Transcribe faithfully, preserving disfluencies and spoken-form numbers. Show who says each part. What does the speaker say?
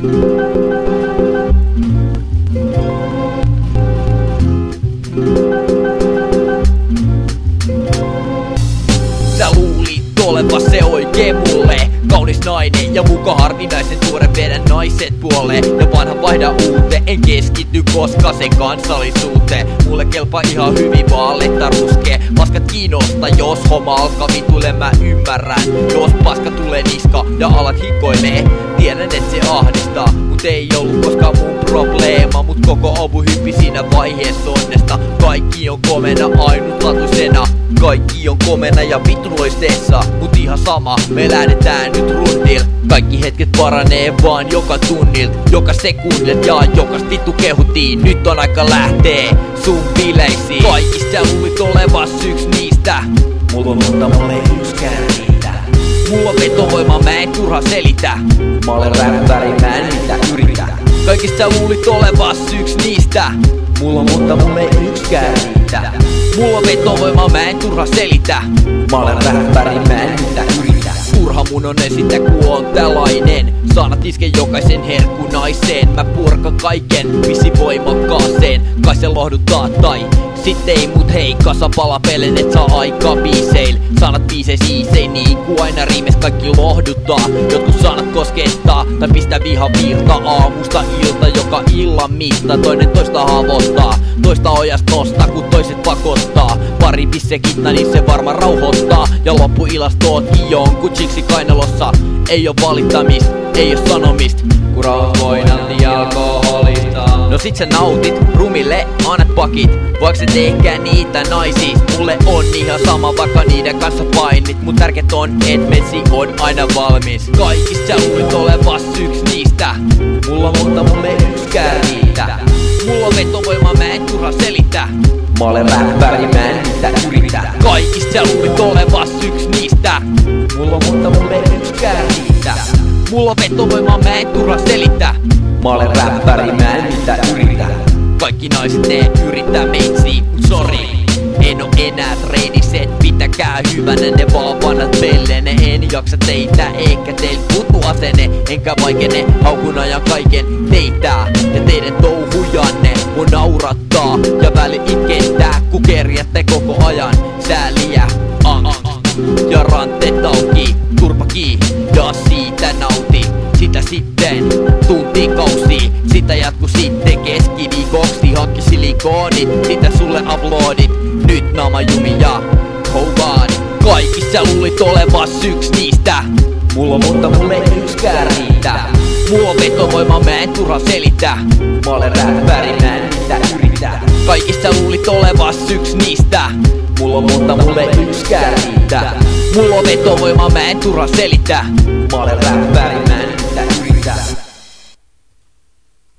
Speaker 1: Sä luulit oleva se oikee mulle, kaunis nainen ja muka harvinaisen tuoren vedän naiset puoleen. Ja vanha vaihda uuteen, en keskity koska sen kansallisuuteen. Mulle kelpaa ihan hyvin vaaletta ruskee. Paskat kiinnosta, jos homma alkaa vitule mä ymmärrän. Jos paska tulee niska ja alat hikoilee, tiedän et se ahdistaa. Mut ei ollut koskaan mun probleema, mut koko avu hyppi siinä vaiheessa onnesta. Kaikki on komena ainutlaatuisena, kaikki on komena ja vittuloistessa. Mut ihan sama, me lähdetään nyt rundil. Kaikki hetket paranee vaan joka tunnil, joka sekunnet ja jokas vittu kehutiin. Nyt on aika lähtee sun bileisiin. Kaikista sä luulit olevas yks niistä, mulla on monta, mulle ei ykskään riitä. Mulla on vetovoima, mä en turha selitä. Mä olen räppäri, mä en niitä yritä. Kaikista sä luulit olevas yks niistä, mulla on monta, mulle ei ykskään riitä. Mulla on vetovoima, mä en turha selitä. Mä olen räppäri, mä en niitä yritä. Turha mun on esitä ku on tällainen. Sanat iske jokaisen herkkunaiseen. Mä purkan kaiken visi voimakkaaseen. Kai se lohduttaa tai sitten ei, mut hei, kasa palapelen et saa aikaa biiseil. Sanat biiseis iisei niin ku aina riimes kaikki lohduttaa. Jotkut sanat koskettaa tai pistää viha virta aamusta ilta joka illan mitta. Toinen toista haavoittaa, toista ojasta nostaa kun toiset pakottaa. Pari pisse kitna niin se varma rauhoittaa. Ja loppuilasta ootkin jonkun chiksi kainalossa. Ei oo valittamist, ei oo sanomist, ku rauhat voi nauttia alkoholista. No sit sä nautit, rumille annat pakit. Vaikka et ehkä niitä naisista, mulle on ihan sama vaikka niiden kanssa painit. Mut tärkeet on, et metsi on aina valmis. Kaikista sä luulit olevas yks niistä, mulla on monta, mulle ei ykskään riitä. Mulla on vetovoima, mä en turha selitä. Mä olen räppäri, mä en niitä yritä. Kaikista sä luulit olevas yks niistä, mulla on monta, mulle ei ykskään riitä. Mulla on vetovoima, mä en turha selitä. Mä olen räppäri, mä en niitä yritä. Kaikki naiset ne yrittää meitsiin, mut sori, en oo enää treeniset. Pitäkää hyvänä ne vaan vanhat pellene. En jaksa teitä, eikä teil putu asenne. Enkä vaikene, haukun ajan kaiken teitä ja teidän touhujanne. Mun naurattaa ja väli itkentää, ku kerjätte koko ajan sääliä. Ang, ja ranteet auki, turpa kiinni ja siitä nauti. Sitä sitten tuntikausi, sitä jatku sitten keskiviikoksi. Hankki silikoonit, sitä sulle uploadit. Nyt naama jumi ja kovaan. Kaikista sä luulit olevas yks niistä, mulla on monta, mulle ei ykskään riitä. Mulla on vetovoima, mä en turha selitä. Mä olen räppäri, mä en niitä yritä. Kaikista sä luulit olevas yks niistä, mulla on monta, mulle ei ykskään riitä. Mulla on vetovoima, mä en turha selitä. Mä olen räppäri, mä en niitä yritä.